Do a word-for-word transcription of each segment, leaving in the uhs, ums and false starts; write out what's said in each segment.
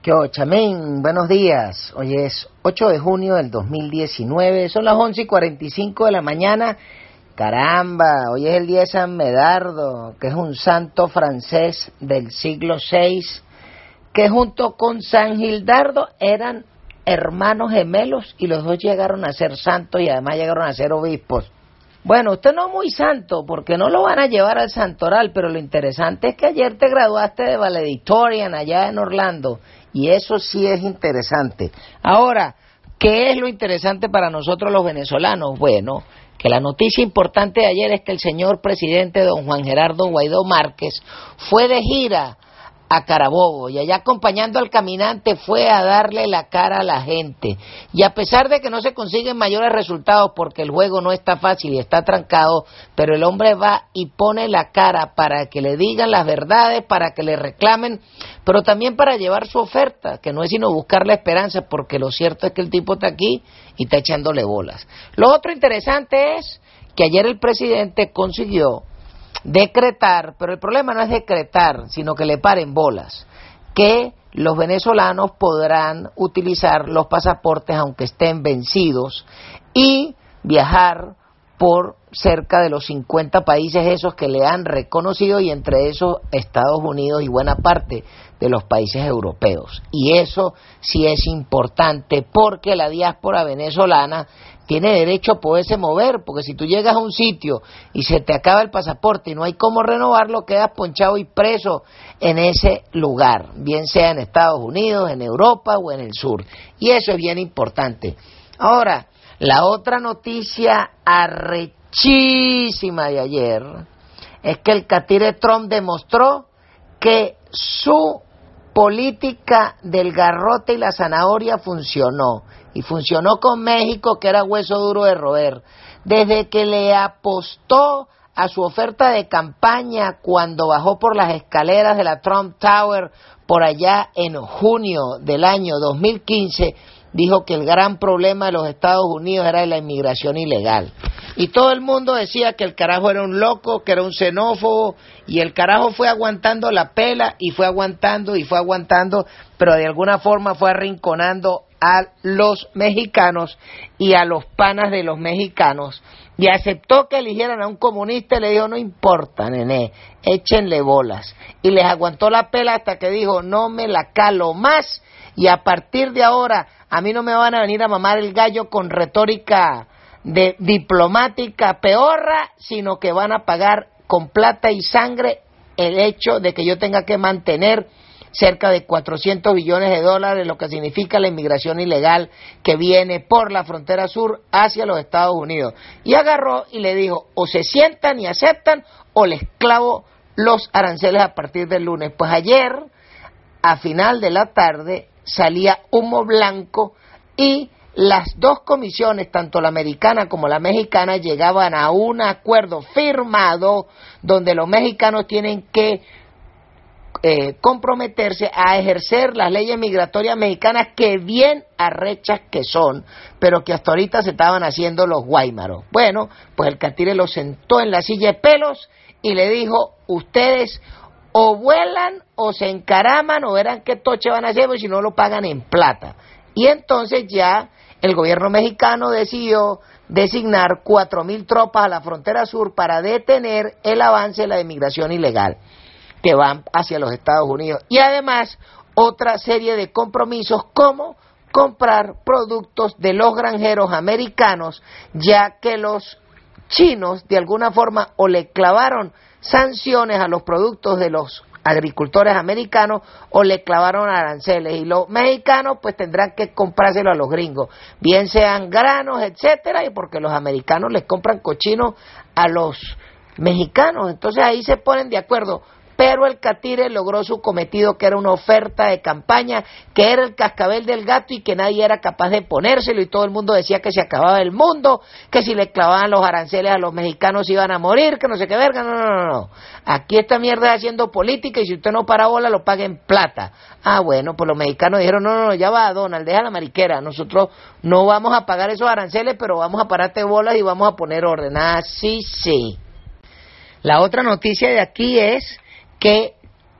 ¿Qué hubo, Chamín? Buenos días. Hoy es ocho de junio del dos mil diecinueve, son las once y cuarenta y cinco de la mañana. Caramba, hoy es el día de San Medardo, que es un santo francés del siglo seis, que junto con San Gildardo eran hermanos gemelos y los dos llegaron a ser santos y además llegaron a ser obispos. Bueno, usted no es muy santo porque no lo van a llevar al santoral, pero lo interesante es que ayer te graduaste de valedictorian allá en Orlando y eso sí es interesante. Ahora, ¿qué es lo interesante para nosotros los venezolanos? Bueno, que la noticia importante de ayer es que el señor presidente don Juan Gerardo Guaidó Márquez fue de gira a Carabobo y allá acompañando al caminante fue a darle la cara a la gente, y a pesar de que no se consiguen mayores resultados porque el juego no está fácil y está trancado, pero el hombre va y pone la cara para que le digan las verdades, para que le reclamen, pero también para llevar su oferta, que no es sino buscar la esperanza, porque lo cierto es que el tipo está aquí y está echándole bolas. Lo otro interesante es que ayer el presidente consiguió decretar, pero el problema no es decretar, sino que le paren bolas, que los venezolanos podrán utilizar los pasaportes aunque estén vencidos y viajar por cerca de los cincuenta países esos que le han reconocido, y entre esos Estados Unidos y buena parte de los países europeos. Y eso sí es importante porque la diáspora venezolana tiene derecho a poderse mover, porque si tú llegas a un sitio y se te acaba el pasaporte y no hay cómo renovarlo, quedas ponchado y preso en ese lugar, bien sea en Estados Unidos, en Europa o en el sur. Y eso es bien importante. Ahora, la otra noticia arrechísima de ayer es que el catire Trump demostró que su política del garrote y la zanahoria funcionó, y funcionó con México, que era hueso duro de roer. Desde que le apostó a su oferta de campaña cuando bajó por las escaleras de la Trump Tower por allá en junio del año dos mil quince, dijo que el gran problema de los Estados Unidos era la inmigración ilegal. Y todo el mundo decía que el carajo era un loco, que era un xenófobo, y el carajo fue aguantando la pela, y fue aguantando, y fue aguantando, pero de alguna forma fue arrinconando a los mexicanos y a los panas de los mexicanos, y aceptó que eligieran a un comunista y le dijo, no importa, nené, échenle bolas. Y les aguantó la pela hasta que dijo, no me la calo más, y a partir de ahora a mí no me van a venir a mamar el gallo con retórica de diplomática peorra, sino que van a pagar con plata y sangre el hecho de que yo tenga que mantener cerca de cuatrocientos billones de dólares, lo que significa la inmigración ilegal que viene por la frontera sur hacia los Estados Unidos. Y agarró y le dijo, o se sientan y aceptan, o les clavo los aranceles a partir del lunes. Pues ayer, a final de la tarde, salía humo blanco y las dos comisiones, tanto la americana como la mexicana, llegaban a un acuerdo firmado donde los mexicanos tienen que eh, comprometerse a ejercer las leyes migratorias mexicanas, que bien arrechas que son, pero que hasta ahorita se estaban haciendo los guaymaros. Bueno, pues el catire lo sentó en la silla de pelos y le dijo, ustedes o vuelan o se encaraman o verán qué toche van a hacer, porque si no lo pagan en plata. Y entonces ya el gobierno mexicano decidió designar cuatro mil tropas a la frontera sur para detener el avance de la inmigración ilegal que van hacia los Estados Unidos. Y además otra serie de compromisos como comprar productos de los granjeros americanos, ya que los chinos de alguna forma o le clavaron sanciones a los productos de los agricultores americanos o le clavaron aranceles, y los mexicanos pues tendrán que comprárselo a los gringos, bien sean granos, etcétera, y porque los americanos les compran cochinos a los mexicanos. Entonces ahí se ponen de acuerdo. Pero el catire logró su cometido, que era una oferta de campaña, que era el cascabel del gato y que nadie era capaz de ponérselo, y todo el mundo decía que se acababa el mundo, que si le clavaban los aranceles a los mexicanos iban a morir, que no sé qué verga. No, no, no, no. Aquí esta mierda es haciendo política, y si usted no para bola lo paga en plata. Ah, bueno, pues los mexicanos dijeron, no, no, no, ya va, Donald, deja la mariquera, nosotros no vamos a pagar esos aranceles, pero vamos a pararte bolas y vamos a poner orden. Ah, sí, sí. La otra noticia de aquí es que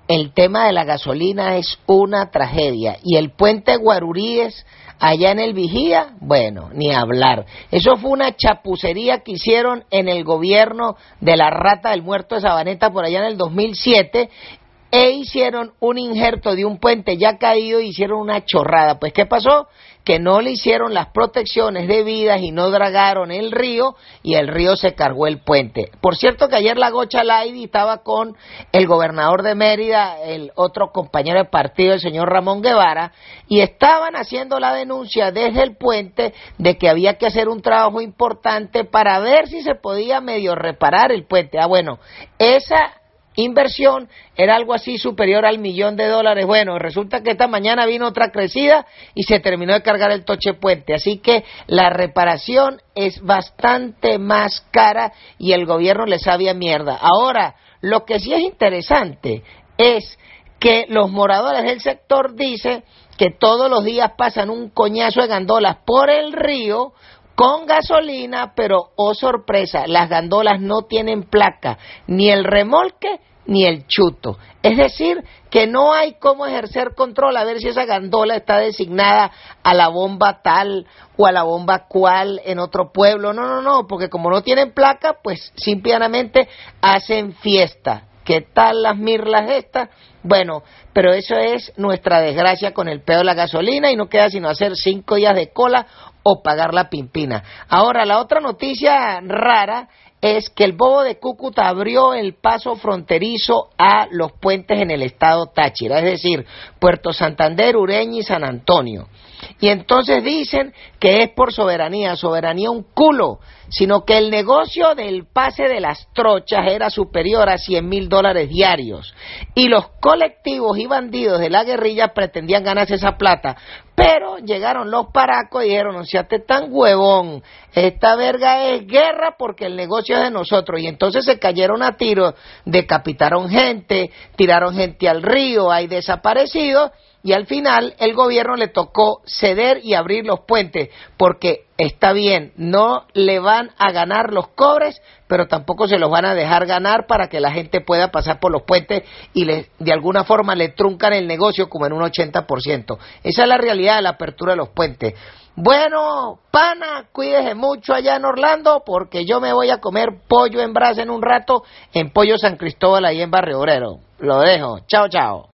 el tema de la gasolina es una tragedia. Y el puente Guaruríes, allá en el Vigía, bueno, ni hablar. Eso fue una chapucería que hicieron en el gobierno de la rata del muerto de Sabaneta por allá en el dos mil siete, e hicieron un injerto de un puente ya caído y hicieron una chorrada. Pues, ¿qué pasó? Que no le hicieron las protecciones debidas y no dragaron el río, y el río se cargó el puente. Por cierto que ayer la Gocha Laidi estaba con el gobernador de Mérida, el otro compañero de partido, el señor Ramón Guevara, y estaban haciendo la denuncia desde el puente de que había que hacer un trabajo importante para ver si se podía medio reparar el puente. Ah, bueno, esa inversión era algo así superior al millón de dólares. Bueno, resulta que esta mañana vino otra crecida y se terminó de cargar el toche puente, así que la reparación es bastante más cara y el gobierno le sabía mierda. Ahora, lo que sí es interesante es que los moradores del sector dicen que todos los días pasan un coñazo de gandolas por el río con gasolina, pero oh sorpresa, las gandolas no tienen placa, ni el remolque ni el chuto. Es decir, que no hay cómo ejercer control a ver si esa gandola está designada a la bomba tal o a la bomba cual en otro pueblo. No, no, no, porque como no tienen placa, pues simplemente hacen fiesta. ¿Qué tal las mirlas estas? Bueno, pero eso es nuestra desgracia con el pedo de la gasolina y no queda sino hacer cinco días de cola o pagar la pimpina. Ahora, la otra noticia rara es que el bobo de Cúcuta abrió el paso fronterizo a los puentes en el estado Táchira, es decir, Puerto Santander, Ureña y San Antonio. Y entonces dicen que es por soberanía, soberanía un culo, sino que el negocio del pase de las trochas era superior a cien mil dólares diarios. Y los colectivos y bandidos de la guerrilla pretendían ganarse esa plata. Pero llegaron los paracos y dijeron, no seas tan huevón, esta verga es guerra porque el negocio es de nosotros. Y entonces se cayeron a tiros, decapitaron gente, tiraron gente al río, hay desaparecidos. Y al final el gobierno le tocó ceder y abrir los puentes, porque está bien, no le van a ganar los cobres, pero tampoco se los van a dejar ganar para que la gente pueda pasar por los puentes y le, de alguna forma le truncan el negocio como en un ochenta por ciento. Esa es la realidad de la apertura de los puentes. Bueno, pana, cuídese mucho allá en Orlando, porque yo me voy a comer pollo en brasa en un rato en Pollo San Cristóbal ahí en Barrio Obrero. Lo dejo. Chao, chao.